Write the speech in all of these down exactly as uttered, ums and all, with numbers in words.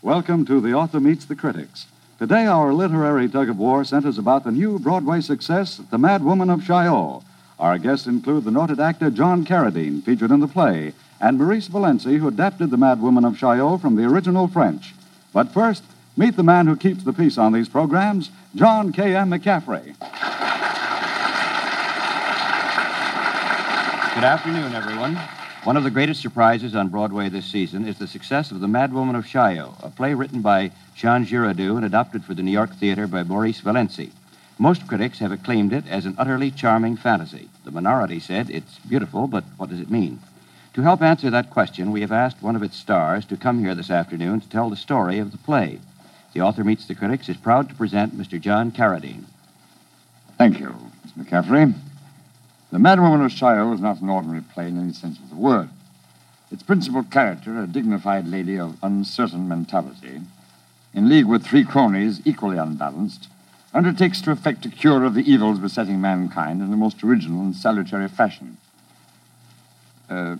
Welcome to The Author Meets the Critics. Today, our literary tug-of-war centers about the new Broadway success, The Mad Woman of Chaillot. Our guests include the noted actor John Carradine, featured in the play, and Maurice Valenci, who adapted The Mad Woman of Chaillot from the original French. But first, meet the man who keeps the peace on these programs, John K M. McCaffrey. Good afternoon, everyone. One of the greatest surprises on Broadway this season is the success of The Mad Woman of Chaillot, a play written by Jean Giraudoux and adapted for the New York Theater by Maurice Valenci. Most critics have acclaimed it as an utterly charming fantasy. The minority said it's beautiful, but what does it mean? To help answer that question, we have asked one of its stars to come here this afternoon to tell the story of the play. The Author Meets the Critics is proud to present Mister John Carradine. Thank you, Mister McCaffrey. The Mad Woman of Chaillot is not an ordinary play in any sense of the word. Its principal character, a dignified lady of uncertain mentality, in league with three cronies equally unbalanced, undertakes to effect a cure of the evils besetting mankind in the most original and salutary fashion. Uh,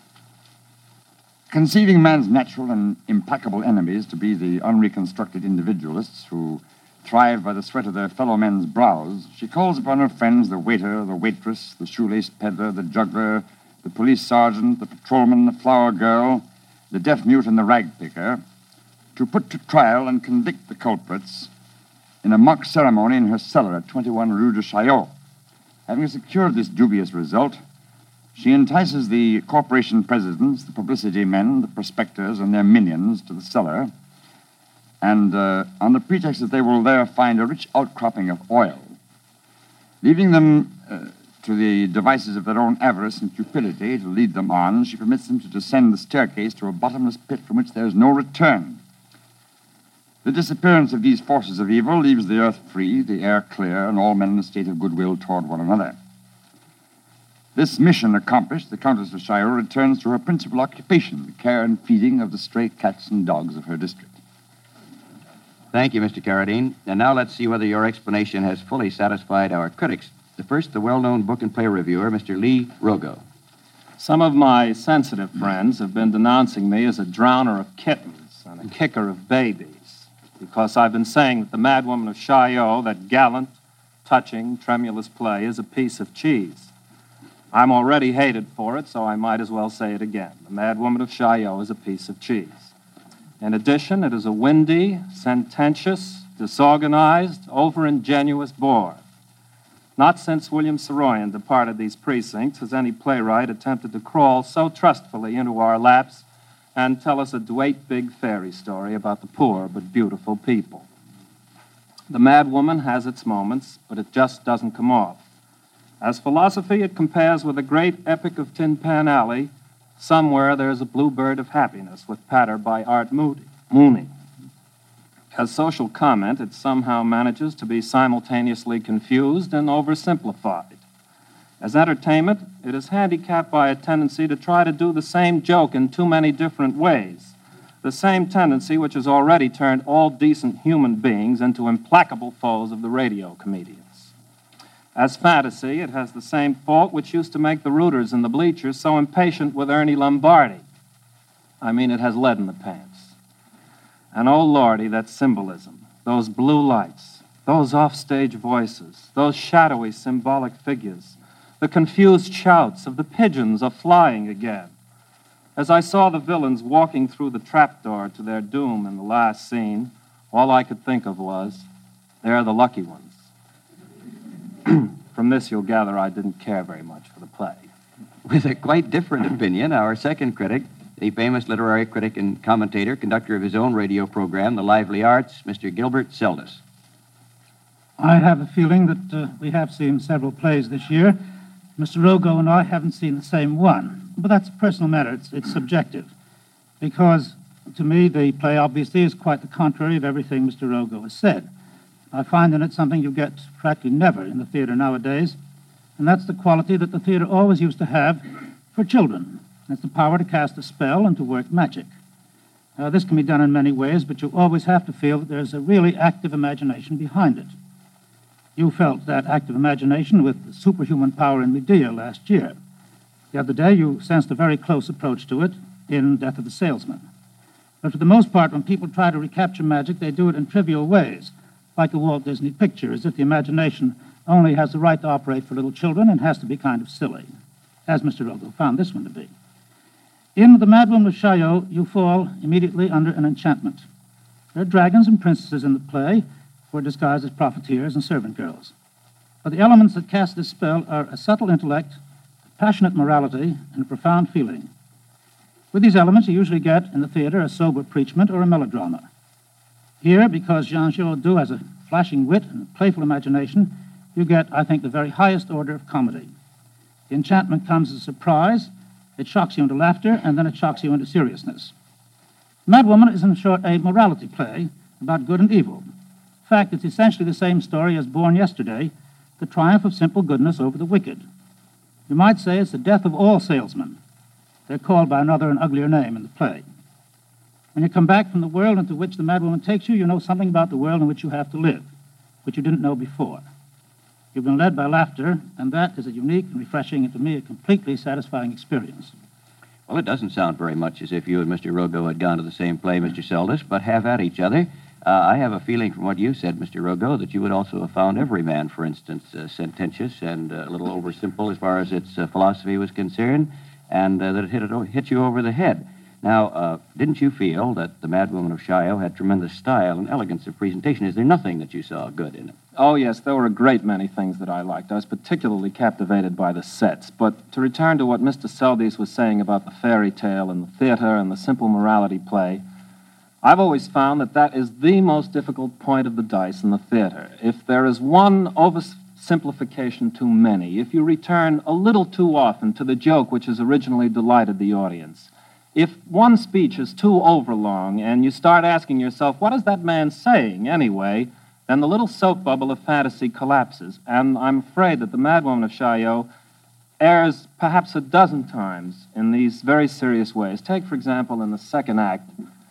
conceiving man's natural and implacable enemies to be the unreconstructed individualists who thrive by the sweat of their fellow men's brows, she calls upon her friends, the waiter, the waitress, the shoelace peddler, the juggler, the police sergeant, the patrolman, the flower girl, the deaf-mute, and the rag-picker, to put to trial and convict the culprits in a mock ceremony in her cellar at twenty-one Rue de Chaillot. Having secured this dubious result, she entices the corporation presidents, the publicity men, the prospectors, and their minions to the cellar, and uh, on the pretext that they will there find a rich outcropping of oil, leaving them uh, to the devices of their own avarice and cupidity to lead them on, she permits them to descend the staircase to a bottomless pit from which there is no return. The disappearance of these forces of evil leaves the earth free, the air clear, and all men in a state of goodwill toward one another. This mission accomplished, the Countess of Chaillot returns to her principal occupation, the care and feeding of the stray cats and dogs of her district. Thank you, Mister Carradine. And now let's see whether your explanation has fully satisfied our critics. The first, the well-known book and play reviewer, Mister Lee Rogo. Some of my sensitive friends have been denouncing me as a drowner of kittens and a kicker of babies, because I've been saying that The Mad Woman of Chaillot, that gallant, touching, tremulous play, is a piece of cheese. I'm already hated for it, so I might as well say it again. The Mad Woman of Chaillot is a piece of cheese. In addition, it is a windy, sententious, disorganized, over-ingenuous bore. Not since William Saroyan departed these precincts has any playwright attempted to crawl so trustfully into our laps and tell us a great big fairy story about the poor but beautiful people. The Mad Woman has its moments, but it just doesn't come off. As philosophy, it compares with a great epic of Tin Pan Alley, Somewhere There's a Bluebird of Happiness, with patter by Art Moody, Mooney. As social comment, it somehow manages to be simultaneously confused and oversimplified. As entertainment, it is handicapped by a tendency to try to do the same joke in too many different ways, the same tendency which has already turned all decent human beings into implacable foes of the radio comedians. As fantasy, it has the same fault which used to make the rooters in the bleachers so impatient with Ernie Lombardi. I mean, it has lead in the pants. And oh, Lordy, that symbolism, those blue lights, those offstage voices, those shadowy symbolic figures, the confused shouts of the pigeons are flying again. As I saw the villains walking through the trapdoor to their doom in the last scene, all I could think of was, they're the lucky ones. From this, you'll gather I didn't care very much for the play. With a quite different opinion, our second critic, the famous literary critic and commentator, conductor of his own radio program, The Lively Arts, Mister Gilbert Seldes. I have a feeling that uh, we have seen several plays this year. Mister Rogo and I haven't seen the same one, but that's a personal matter. It's, it's subjective, because to me the play obviously is quite the contrary of everything Mister Rogo has said. I find in it something you get practically never in the theater nowadays, and that's the quality that the theater always used to have for children. It's the power to cast a spell and to work magic. Uh, this can be done in many ways, but you always have to feel that there's a really active imagination behind it. You felt that active imagination with the superhuman power in Medea last year. The other day, you sensed a very close approach to it in Death of the Salesman. But for the most part, when people try to recapture magic, they do it in trivial ways, like a Walt Disney picture, as if the imagination only has the right to operate for little children and has to be kind of silly, as Mister Rogo found this one to be. In The Mad Woman of Chaillot, you fall immediately under an enchantment. There are dragons and princesses in the play who are disguised as profiteers and servant girls. But the elements that cast this spell are a subtle intellect, a passionate morality, and a profound feeling. With these elements, you usually get in the theater a sober preachment or a melodrama. Here, because Jean Giraudoux has a flashing wit and a playful imagination, you get, I think, the very highest order of comedy. The enchantment comes as a surprise, it shocks you into laughter, and then it shocks you into seriousness. Mad Woman is, in short, a morality play about good and evil. In fact, it's essentially the same story as Born Yesterday, the triumph of simple goodness over the wicked. You might say it's the death of all salesmen. They're called by another and uglier name in the play. When you come back from the world into which the Mad Woman takes you, you know something about the world in which you have to live, which you didn't know before. You've been led by laughter, and that is a unique and refreshing and, to me, a completely satisfying experience. Well, it doesn't sound very much as if you and Mister Rogo had gone to the same play, Mister Seldes, but have at each other. Uh, I have a feeling from what you said, Mister Rogo, that you would also have found Everyman, for instance, uh, sententious and uh, a little oversimple as far as its uh, philosophy was concerned, and uh, that it hit, it hit you over the head. Now, uh, didn't you feel that The Mad Woman of Chaillot had tremendous style and elegance of presentation? Is there nothing that you saw good in it? Oh, yes, there were a great many things that I liked. I was particularly captivated by the sets. But to return to what Mister Seldes was saying about the fairy tale and the theater and the simple morality play, I've always found that that is the most difficult point of the dice in the theater. If there is one oversimplification too many, if you return a little too often to the joke which has originally delighted the audience, if one speech is too overlong and you start asking yourself, what is that man saying anyway, then the little soap bubble of fantasy collapses. And I'm afraid that The Mad Woman of Chaillot errs perhaps a dozen times in these very serious ways. Take, for example, in the second act,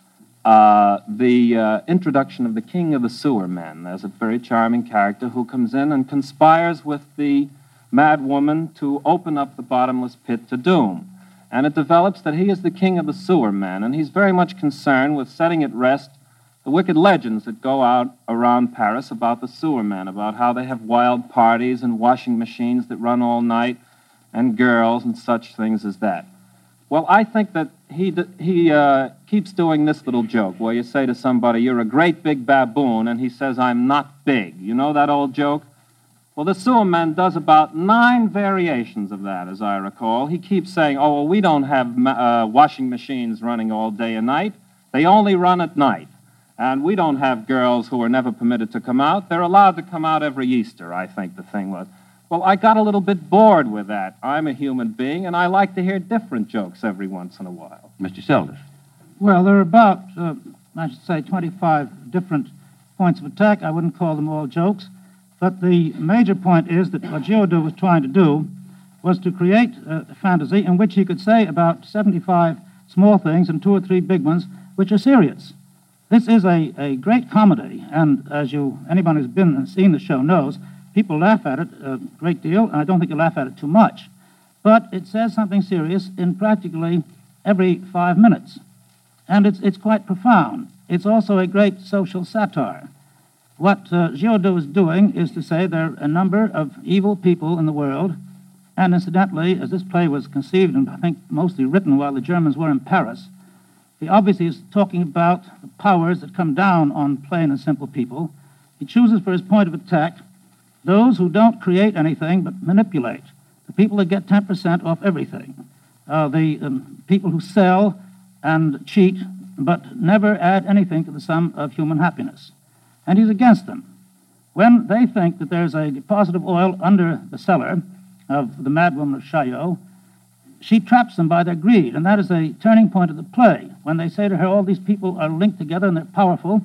uh, the uh, introduction of the King of the Sewer Men. There's a very charming character who comes in and conspires with the Mad Woman to open up the bottomless pit to doom. And it develops that he is the king of the sewer men, and he's very much concerned with setting at rest the wicked legends that go out around Paris about the sewer men, about how they have wild parties and washing machines that run all night, and girls and such things as that. Well, I think that he he uh, keeps doing this little joke where you say to somebody, you're a great big baboon, and he says, I'm not big. You know that old joke? Well, the sewer man does about nine variations of that, as I recall. He keeps saying, oh, well, we don't have uh, washing machines running all day and night. They only run at night. And we don't have girls who are never permitted to come out. They're allowed to come out every Easter, I think the thing was. Well, I got a little bit bored with that. I'm a human being, and I like to hear different jokes every once in a while. Mister Seldes. Well, there are about, uh, I should say, twenty-five different points of attack. I wouldn't call them all jokes. But the major point is that what Giraudoux was trying to do was to create a fantasy in which he could say about seventy-five small things and two or three big ones which are serious. This is a, a great comedy, and as you anyone who's been and seen the show knows, people laugh at it a great deal, and I don't think they laugh at it too much. But it says something serious in practically every five minutes, and it's, it's quite profound. It's also a great social satire. What uh, Giraudoux is doing is to say there are a number of evil people in the world, and incidentally, as this play was conceived and I think mostly written while the Germans were in Paris, he obviously is talking about the powers that come down on plain and simple people. He chooses for his point of attack those who don't create anything but manipulate, the people that get ten percent off everything, uh, the um, people who sell and cheat but never add anything to the sum of human happiness. And he's against them. When they think that there's a deposit of oil under the cellar of the Mad Woman of Chaillot, she traps them by their greed, and that is a turning point of the play. When they say to her, all these people are linked together and they're powerful,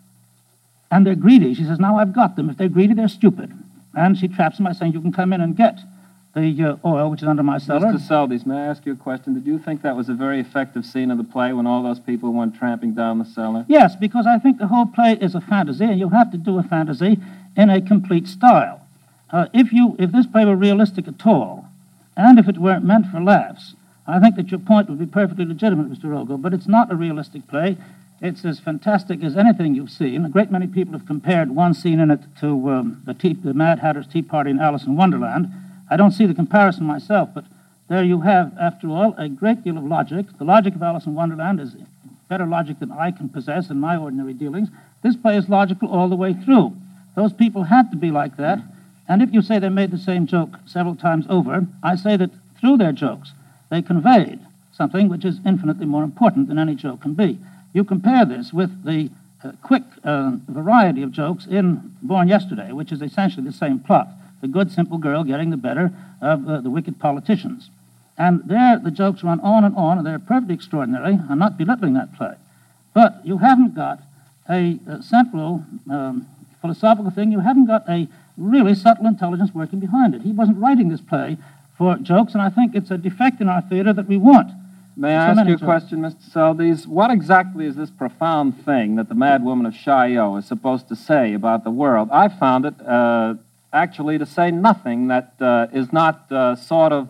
and they're greedy, she says, now I've got them. If they're greedy, they're stupid. And she traps them by saying, you can come in and get the uh, oil which is under my cellar. Mister Seldes, may I ask you a question? Did you think that was a very effective scene of the play when all those people went tramping down the cellar? Yes, because I think the whole play is a fantasy, and you have to do a fantasy in a complete style. Uh, if you, if this play were realistic at all, and if it weren't meant for laughs, I think that your point would be perfectly legitimate, Mister Rogo, but it's not a realistic play, It's as fantastic as anything you've seen. A great many people have compared one scene in it to um, the, tea, the Mad Hatter's Tea Party in Alice in Wonderland. I don't see the comparison myself, but there you have, after all, a great deal of logic. The logic of Alice in Wonderland is better logic than I can possess in my ordinary dealings. This play is logical all the way through. Those people had to be like that. And if you say they made the same joke several times over, I say that through their jokes, they conveyed something which is infinitely more important than any joke can be. You compare this with the uh, quick uh, variety of jokes in Born Yesterday, which is essentially the same plot. The good, simple girl getting the better of uh, the wicked politicians. And there the jokes run on and on, and they're perfectly extraordinary. I'm not belittling that play. But you haven't got a, a central um, philosophical thing. You haven't got a really subtle intelligence working behind it. He wasn't writing this play for jokes, and I think it's a defect in our theater that we want. May I So ask many you a jokes. question, Mister Seldes? What exactly is this profound thing that the Mad Woman of Chaillot is supposed to say about the world? I found it uh, actually to say nothing that uh, is not uh, sort of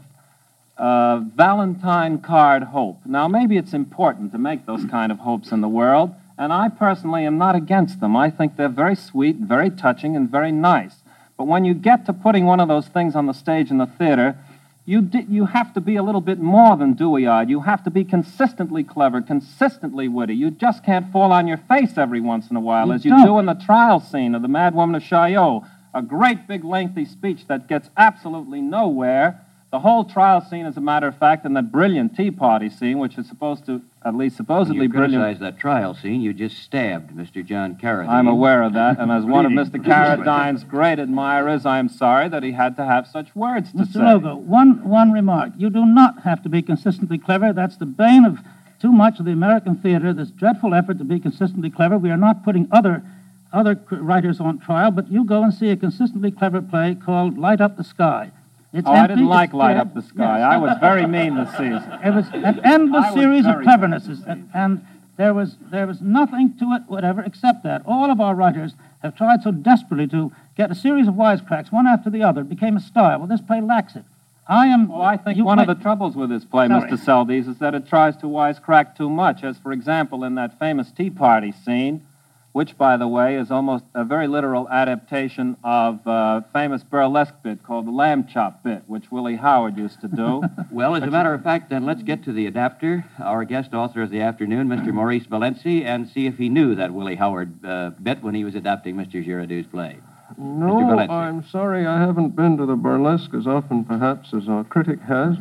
uh, Valentine card hope. Now, maybe it's important to make those kind of hopes in the world, and I personally am not against them. I think they're very sweet, very touching, and very nice. But when you get to putting one of those things on the stage in the theater, you di- you have to be a little bit more than dewy-eyed. You have to be consistently clever, consistently witty. You just can't fall on your face every once in a while, You as you don't. do in the trial scene of the Mad Woman of Chaillot. A great big lengthy speech that gets absolutely nowhere. The whole trial scene, as a matter of fact, and that brilliant tea party scene, which is supposed to, at least supposedly You brilliant. criticized that trial scene. You just stabbed Mister John Carradine. I'm aware of that, and as one of Mister Carradine's great admirers, I am sorry that he had to have such words to Mister say. Logo, one, one remark. You do not have to be consistently clever. That's the bane of too much of the American theater, this dreadful effort to be consistently clever. We are not putting other, other cr- writers on trial, but you go and see a consistently clever play called Light Up the Sky. It's Oh, I empty, didn't like it's Light dead. Up the Sky. Yes. I was very mean this season. It was an endless I was series of very clevernesses, and, and there was there was nothing to it whatever except that. All of our writers have tried so desperately to get a series of wisecracks, one after the other. It became a style. Well, this play lacks it. I am. Well, I think you one might- of the troubles with this play, Sorry. Mister Seldes, is that it tries to wisecrack too much, as, for example, in that famous tea party scene, which, by the way, is almost a very literal adaptation of a famous burlesque bit called the lamb chop bit, which Willie Howard used to do. Well, as a matter of fact, then let's get to the adapter, our guest author of the afternoon, Mister Maurice Valenci, and see if he knew that Willie Howard uh, bit when he was adapting Mister Girardot's play. No, Mister Valenci. I'm sorry I haven't been to the burlesque as often, perhaps, as our critic has.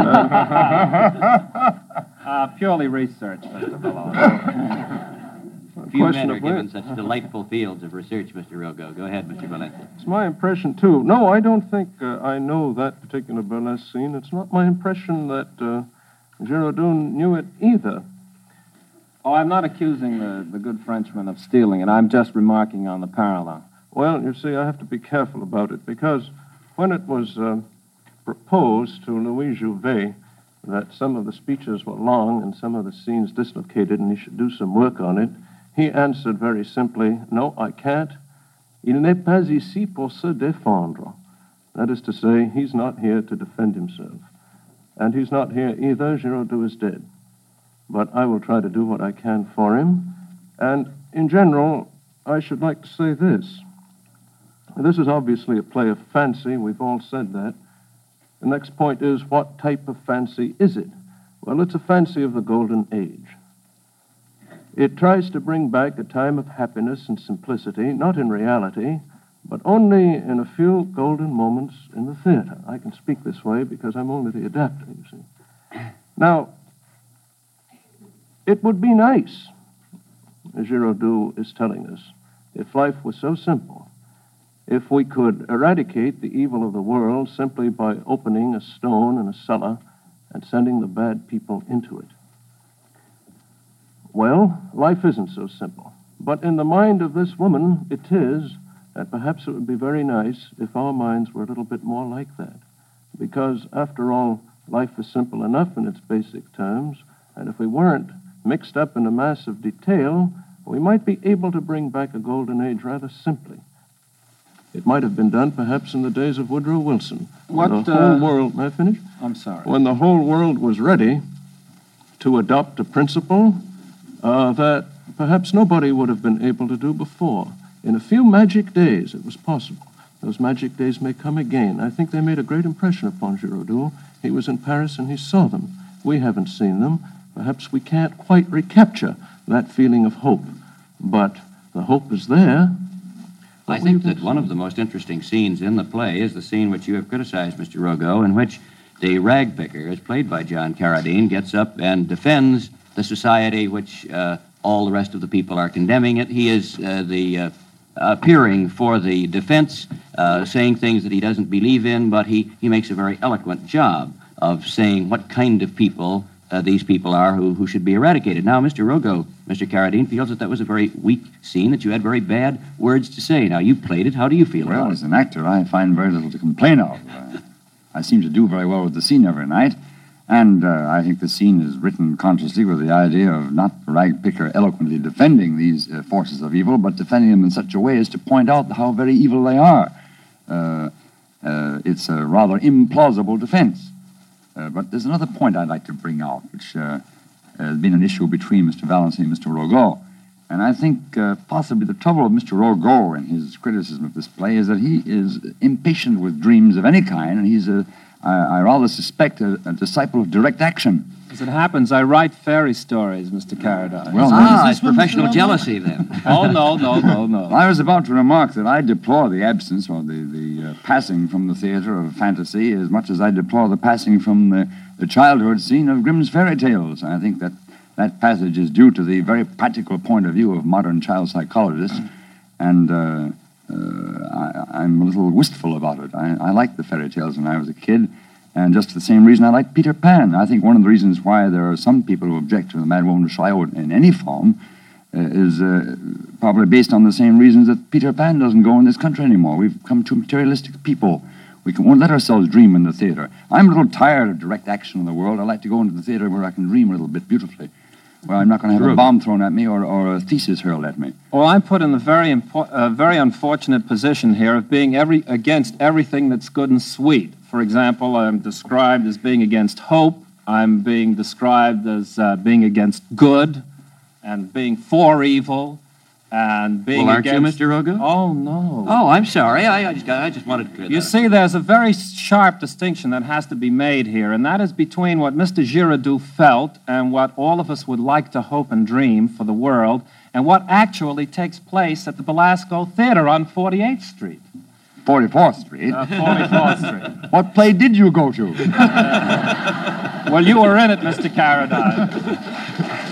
Uh, purely research, Mister Malone. Few men Question are of given wit. such delightful fields of research, Mister Rogo. Go ahead, Mister Valenci. It's my impression, too. No, I don't think uh, I know that particular burlesque scene. It's not my impression that uh, Girardot knew it either. Oh, I'm not accusing the, the good Frenchman of stealing it. I'm just remarking on the parallel. Well, you see, I have to be careful about it because when it was uh, proposed to Louis Jouvet that some of the speeches were long and some of the scenes dislocated and he should do some work on it, he answered very simply, no, I can't. Il n'est pas ici pour se défendre. That is to say, he's not here to defend himself. And he's not here either. Girardot is dead. But I will try to do what I can for him. And in general, I should like to say this. This is obviously a play of fancy. We've all said that. The next point is, what type of fancy is it? Well, it's a fancy of the Golden Age. It tries to bring back a time of happiness and simplicity, not in reality, but only in a few golden moments in the theater. I can speak this way because I'm only the adapter, you see. Now, it would be nice, as Girardot is telling us, if life was so simple, if we could eradicate the evil of the world simply by opening a stone in a cellar and sending the bad people into it. Well, life isn't so simple. But in the mind of this woman, it is, and perhaps it would be very nice if our minds were a little bit more like that. Because, after all, life is simple enough in its basic terms, and if we weren't mixed up in a mass of detail, we might be able to bring back a golden age rather simply. It might have been done, perhaps, in the days of Woodrow Wilson. When What, the whole uh, world, may I finish? I'm sorry. When the whole world was ready to adopt a principle uh, that perhaps nobody would have been able to do before. In a few magic days, it was possible. Those magic days may come again. I think they made a great impression upon Giraudoux. He was in Paris and he saw them. We haven't seen them. Perhaps we can't quite recapture that feeling of hope. But the hope is there. I think that one of the most interesting scenes in the play is the scene which you have criticized, Mister Rogo, in which the rag picker, as played by John Carradine, gets up and defends the society which uh, all the rest of the people are condemning it. He is uh, the uh, appearing for the defense, uh, saying things that he doesn't believe in, but he, he makes a very eloquent job of saying what kind of people uh, these people are who, who should be eradicated. Now, Mister Rogo, Mister Carradine, feels that that was a very weak scene, that you had very bad words to say. Now, you played it. How do you feel Well, about as an actor, I find very little to complain of. Uh, I seem to do very well with the scene every night, and uh, I think the scene is written consciously with the idea of not the rag picker eloquently defending these uh, forces of evil, but defending them in such a way as to point out how very evil they are. Uh, uh, it's a rather implausible defense. Uh, but there's another point I'd like to bring out, which uh, has been an issue between Mister Valency and Mister Rogo. And I think uh, possibly the trouble of Mister Rogo in his criticism of this play is that he is impatient with dreams of any kind, and he's, a, I, I rather suspect, a, a disciple of direct action. As it happens, I write fairy stories, Mister Carradine. Well, Ah, this it's one, professional Mister Rogo? jealousy, then. Oh, no, no, no, no. I was about to remark that I deplore the absence or the, the uh, passing from the theater of fantasy as much as I deplore the passing from the, the childhood scene of Grimm's fairy tales. I think that that passage is due to the very practical point of view of modern child psychologists, and uh, uh, I, I'm a little wistful about it. I, I liked the fairy tales when I was a kid, and just for the same reason I like Peter Pan. I think one of the reasons why there are some people who object to the Mad Woman of Chaillot in any form uh, is uh, probably based on the same reasons that Peter Pan doesn't go in this country anymore. We've become too materialistic people. We can, won't let ourselves dream in the theater. I'm a little tired of direct action in the world. I like to go into the theater where I can dream a little bit beautifully, where I'm not going to have True. a bomb thrown at me or, or a thesis hurled at me. Well, I'm put in the very impo- uh, very unfortunate position here of being every against everything that's good and sweet. For example, I'm described as being against hope. I'm being described as uh, being against good and being for evil and being Well, aren't against... you, Mister Rogo? Oh, no. Oh, I'm sorry. I, I just got, I just wanted to clear that You up. see, there's a very sharp distinction that has to be made here, and that is between what Mister Giraudoux felt and what all of us would like to hope and dream for the world, and what actually takes place at the Belasco Theater on forty-eighth Street. forty-fourth Street? Uh, forty-fourth Street. What play did you go to? Well, you were in it, Mister Carradine.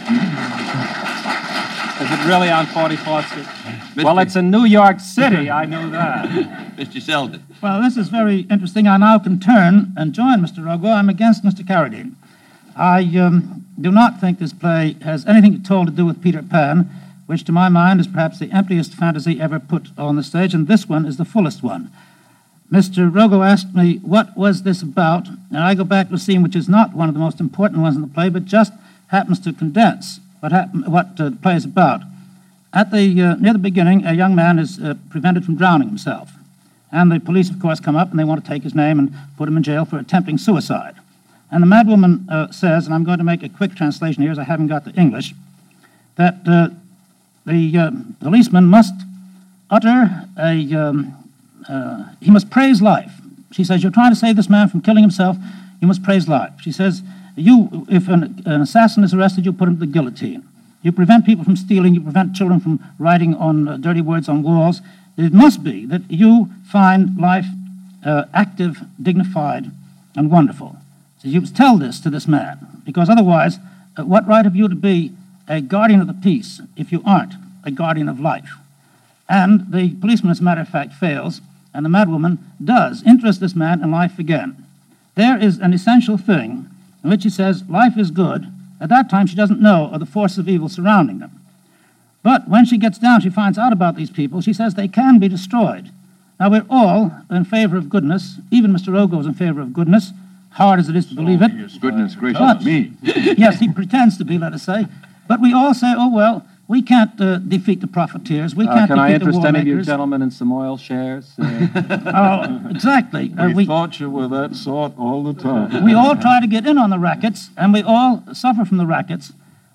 Is it really on forty-fourth Street? Well, it's in New York City. I knew that. Mister Selden. Well, this is very interesting. I now can turn and join Mister Rogo. I'm against Mister Carradine. I um, do not think this play has anything at all to do with Peter Pan, which to my mind is perhaps the emptiest fantasy ever put on the stage, and this one is the fullest one. Mister Rogo asked me, what was this about? And I go back to a scene which is not one of the most important ones in the play, but just happens to condense what, happen- what uh, the play is about. At the, uh, near the beginning, a young man is uh, prevented from drowning himself. And the police, of course, come up and they want to take his name and put him in jail for attempting suicide. And the madwoman uh, says, and I'm going to make a quick translation here as I haven't got the English, that uh, the uh, policeman must utter a, um, uh, he must praise life. She says, you're trying to save this man from killing himself, you must praise life. She says, you, if an, an assassin is arrested, you put him to the guillotine. You prevent people from stealing, you prevent children from writing on uh, dirty words on walls. It must be that you find life uh, active, dignified, and wonderful. So you must tell this to this man, because otherwise, uh, what right have you to be a guardian of the peace if you aren't a guardian of life? And the policeman, as a matter of fact, fails, and the madwoman does interest this man in life again. There is an essential thing in which he says life is good. At that time, she doesn't know of the forces of evil surrounding them. But when she gets down, she finds out about these people. She says they can be destroyed. Now, we're all in favor of goodness. Even Mister Rogo is in favor of goodness, hard as it is to believe it. Goodness gracious But- me. Yes, he pretends to be, let us say. But we all say, oh, well, we can't uh, defeat the profiteers. We Uh, can't can I defeat the interest war any of you makers. gentlemen in some oil shares? Uh, Oh, exactly. Uh, We, we, thought you were that sort all the time. we all try to get in on the rackets, and we all suffer from the rackets.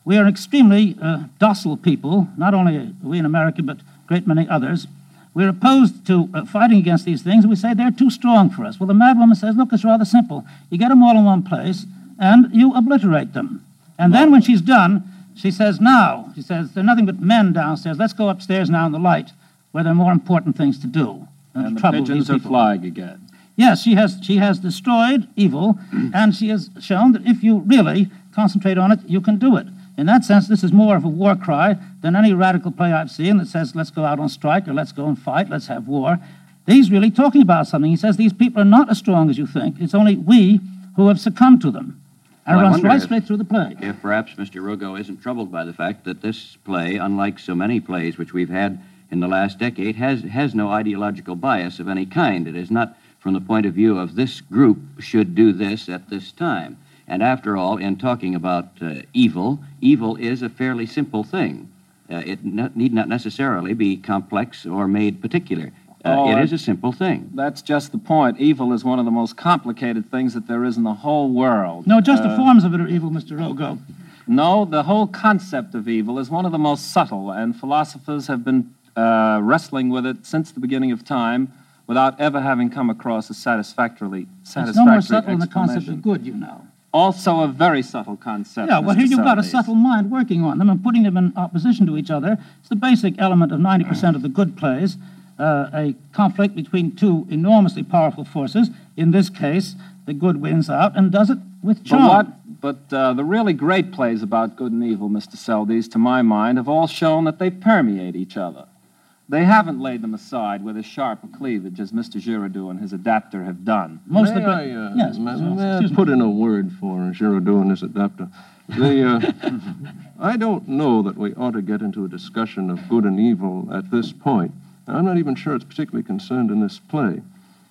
we are extremely uh, docile people, not only we in America, but a great many others. We're opposed to uh, fighting against these things. We say they're too strong for us. Well, the madwoman says, look, it's rather simple. You get them all in one place, and you obliterate them. And then when she's done, she says, now, she says, there are nothing but men downstairs. Let's go upstairs now in the light, where there are more important things to do. And the trouble pigeons these are people. flying again. Yes, she has, she has destroyed evil, and she has shown that if you really concentrate on it, you can do it. In that sense, this is more of a war cry than any radical play I've seen that says, let's go out on strike, or let's go and fight, let's have war. He's really talking about something. He says these people are not as strong as you think. It's only we who have succumbed to them. And Well, it I runs wonder right if- straight through the play. If perhaps Mister Rogo isn't troubled by the fact that this play, unlike so many plays which we've had in the last decade, has, has no ideological bias of any kind. It is not from the point of view of this group should do this at this time. And after all, in talking about uh, evil, evil is a fairly simple thing. Uh, it ne- need not necessarily be complex or made particular. Uh, Oh, it I- is a simple thing. That's just the point. Evil is one of the most complicated things that there is in the whole world. No, just the Uh, forms of it are evil, Mister Rogo. No, the whole concept of evil is one of the most subtle, and philosophers have been uh, wrestling with it since the beginning of time without ever having come across a satisfactorily It's satisfactory no more subtle than the concept explanation. of good, you know. Also a very subtle concept. Yeah, well, Mister here you've got a Seldes. subtle mind working on them and putting them in opposition to each other. It's the basic element of ninety percent of the good plays, uh, a conflict between two enormously powerful forces. In this case, the good wins out and does it with But charm. what? But uh, the really great plays about good and evil, Mister Seldes, to my mind, have all shown that they permeate each other. They haven't laid them aside with as sharp a cleavage as Mister Giraudoux and his adapter have done. Most of May the I, good... uh, yes, may, Mister may I excuse me. put in a word for Giraudoux and his adapter? The, uh, I don't know that we ought to get into a discussion of good and evil at this point. I'm not even sure it's particularly concerned in this play.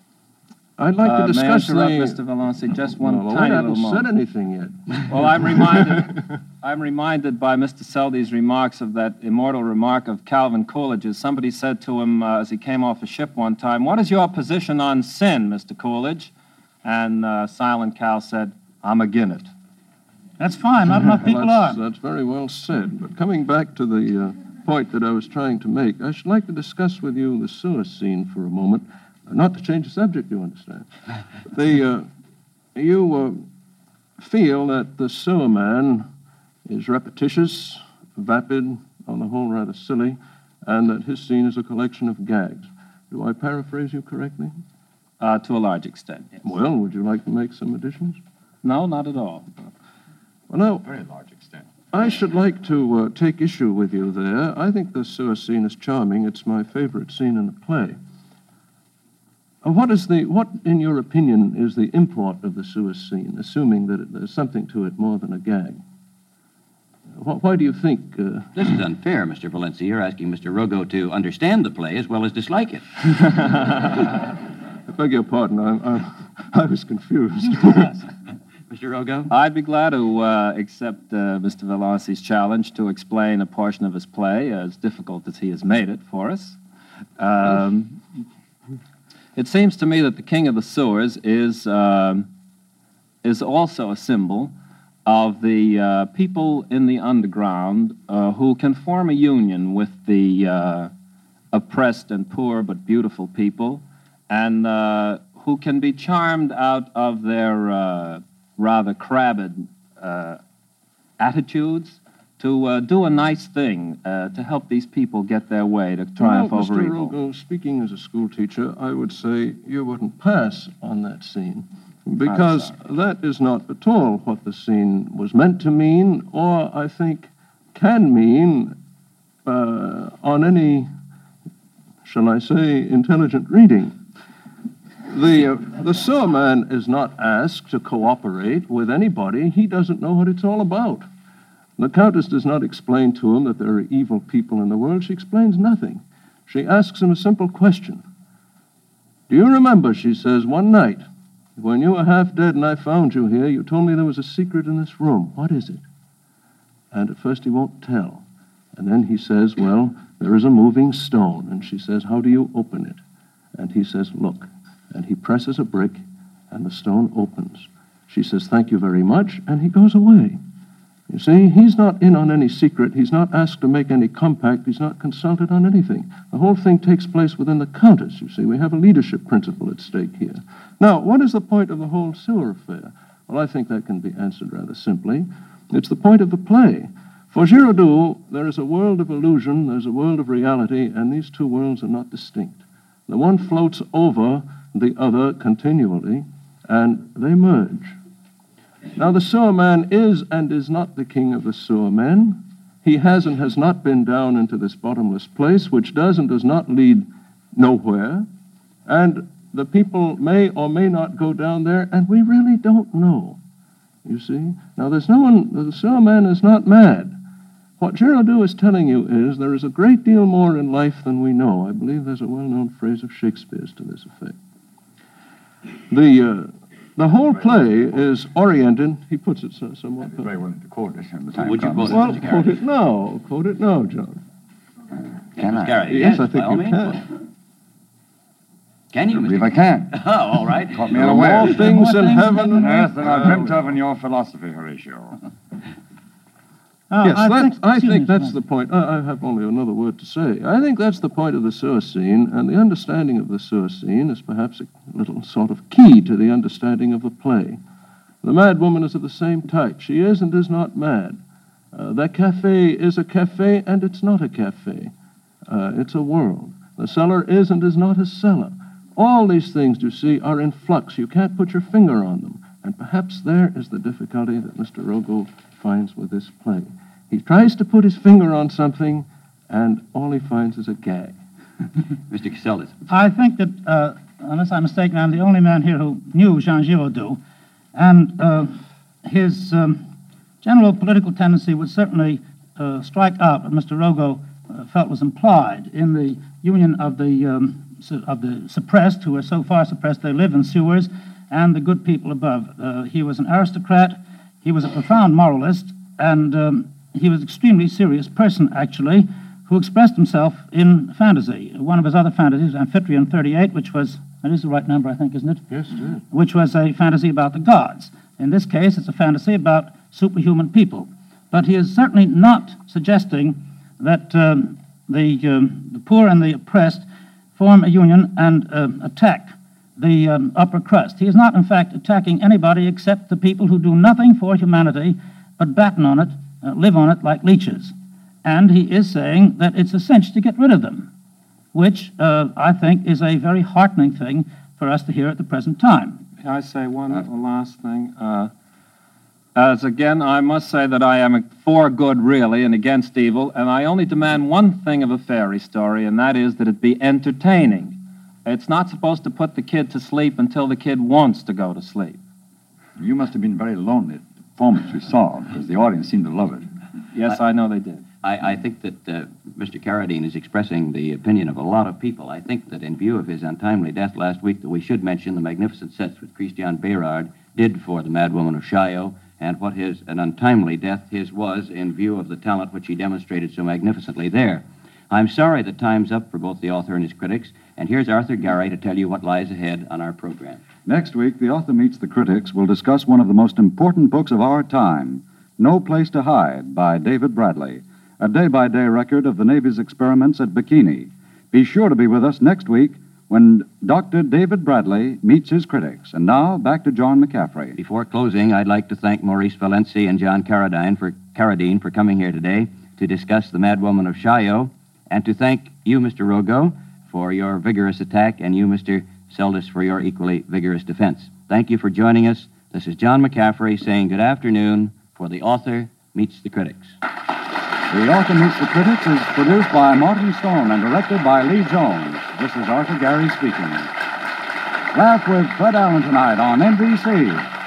I'd like Uh, to discuss may I interrupt, the... Mister Valenci, just one no, tiny I little haven't said moment. anything yet. Well, I'm reminded, I'm reminded by Mister Seldes' remarks of that immortal remark of Calvin Coolidge's. Somebody said to him uh, as he came off a ship one time, "What is your position on sin, Mister Coolidge?" And uh, Silent Cal said, "I'm agin it." That's fine. Not enough Well, people that's, are. that's very well said. But coming back to the uh, point that I was trying to make, I should like to discuss with you the sewer scene for a moment. Uh, not to change the subject, you understand. the, uh, you uh, feel that the sewer man is repetitious, vapid, on the whole rather silly, and that his scene is a collection of gags. Do I paraphrase you correctly? Uh, to a large extent, yes. Well, would you like to make some additions? No, not at all. Well, now, Very large extent. I should like to uh, take issue with you there. I think the sewer scene is charming. It's my favorite scene in the play. Uh, what is the, what, in your opinion, is the import of the sewer scene, assuming that it, there's something to it more than a gag? Why, why do you think... Uh, This is unfair, Mister Valenci. You're asking Mister Rogo to understand the play as well as dislike it. I beg your pardon, I, I, I was confused. Mister Rogo? I'd be glad to uh, accept uh, Mister Valanci's challenge to explain a portion of his play, as difficult as he has made it for us. Um, it seems to me that the King of the Sewers is, um, is also a symbol of the uh, people in the underground uh, who can form a union with the uh, oppressed and poor but beautiful people, and uh, who can be charmed out of their uh, rather crabbed uh, attitudes to uh, do a nice thing uh, to help these people get their way, to triumph well, over Mister evil. Rogo, speaking as a school teacher, I would say you wouldn't pass on that scene, because sorry. that is not at all what the scene was meant to mean, or I think can mean uh, on any, shall I say, intelligent reading. The, uh, the sewer man is not asked to cooperate with anybody. He doesn't know what it's all about. The Countess does not explain to him that there are evil people in the world. She explains nothing. She asks him a simple question. Do you remember, she says, one night, when you were half dead and I found you here, you told me there was a secret in this room. What is it? And at first he won't tell. And then he says, well, there is a moving stone. And she says, how do you open it? And he says, look. And he presses a brick, and the stone opens. She says, thank you very much, and he goes away. You see, he's not in on any secret. He's not asked to make any compact. He's not consulted on anything. The whole thing takes place within the Countess, you see. We have a leadership principle at stake here. Now, what is the point of the whole sewer affair? Well, I think that can be answered rather simply. It's the point of the play. For Giraudoux, there is a world of illusion, there's a world of reality, and these two worlds are not distinct. The one floats over the other continually, and they merge. Now, the sewer man is and is not the king of the sewer men. He has and has not been down into this bottomless place, which does and does not lead nowhere. And the people may or may not go down there, and we really don't know, you see. Now, there's no one, the sewer man is not mad. What Giraudoux is telling you is there is a great deal more in life than we know. I believe there's a well-known phrase of Shakespeare's to this effect. The... Uh, The whole play is oriented, he puts it so, somewhat... I'd be very willing to quote it when the time Would you comes. quote it? Well, Mister quote Garrett. it now. Quote it now, John. Can I? Garrett, Yes, I by think all you means. can. Can you, I Mister believe I can. Oh, all right. Caught me There are unaware. more things in things heaven in and Yes, earth. than I dreamt of in your philosophy, Horatio. Uh, Yes, I that, think, I excuse think me, that's Mister the point. I, I have only another word to say. I think that's the point of the sewer scene, and the understanding of the sewer scene is perhaps a little sort of key to the understanding of the play. The mad woman is of the same type. She is and is not mad. Uh, that cafe is a cafe, and it's not a cafe. Uh, it's a world. The cellar is and is not a cellar. All these things, you see, are in flux. You can't put your finger on them. And perhaps there is the difficulty that Mister Rogo finds with this play. He tries to put his finger on something, and all he finds is a gag. Mister Casellas. I think that, uh, unless I'm mistaken, I'm the only man here who knew Jean Giraudoux, and uh, his um, general political tendency would certainly uh, strike out what Mister Rogo uh, felt was implied in the union of the um, su- of the suppressed, who are so far suppressed they live in sewers, and the good people above. Uh, he was an aristocrat, he was a profound moralist, and um, he was an extremely serious person, actually, who expressed himself in fantasy. One of his other fantasies, Amphitryon thirty-eight, which was, that is the right number, I think, isn't it? Yes, sir. Which was a fantasy about the gods. In this case, it's a fantasy about superhuman people. But he is certainly not suggesting that um, the, um, the poor and the oppressed form a union and uh, attack the um, upper crust. He is not, in fact, attacking anybody except the people who do nothing for humanity but batten on it, uh, live on it like leeches. And he is saying that it's a cinch to get rid of them, which uh, I think is a very heartening thing for us to hear at the present time. May I say one last thing? Uh, as again, I must say that I am for good, really, and against evil, and I only demand one thing of a fairy story, and that is that it be entertaining. It's not supposed to put the kid to sleep until the kid wants to go to sleep. You must have been very lonely at the performance we saw, because the audience seemed to love it. Yes, I know they did. I, I think that uh, Mister Carradine is expressing the opinion of a lot of people. I think that in view of his untimely death last week, that we should mention the magnificent sets which Christian Bérard did for the Mad Woman of Chaillot, and what his an untimely death his was in view of the talent which he demonstrated so magnificently there. I'm sorry that time's up for both the author and his critics, and here's Arthur Gary to tell you what lies ahead on our program. Next week, the author meets the critics will discuss one of the most important books of our time, No Place to Hide, by David Bradley, a day-by-day record of the Navy's experiments at Bikini. Be sure to be with us next week when Doctor David Bradley meets his critics. And now, back to John McCaffrey. Before closing, I'd like to thank Maurice Valenci and John Carradine for, Carradine for coming here today to discuss The Mad Woman of Chaillot, and to thank you, Mister Rogo, for your vigorous attack, and you, Mister Seldes, for your equally vigorous defense. Thank you for joining us. This is John McCaffrey saying good afternoon for The Author Meets the Critics. The Author Meets the Critics is produced by Martin Stone and directed by Lee Jones. This is Arthur Gary speaking. Laugh with Fred Allen tonight on N B C.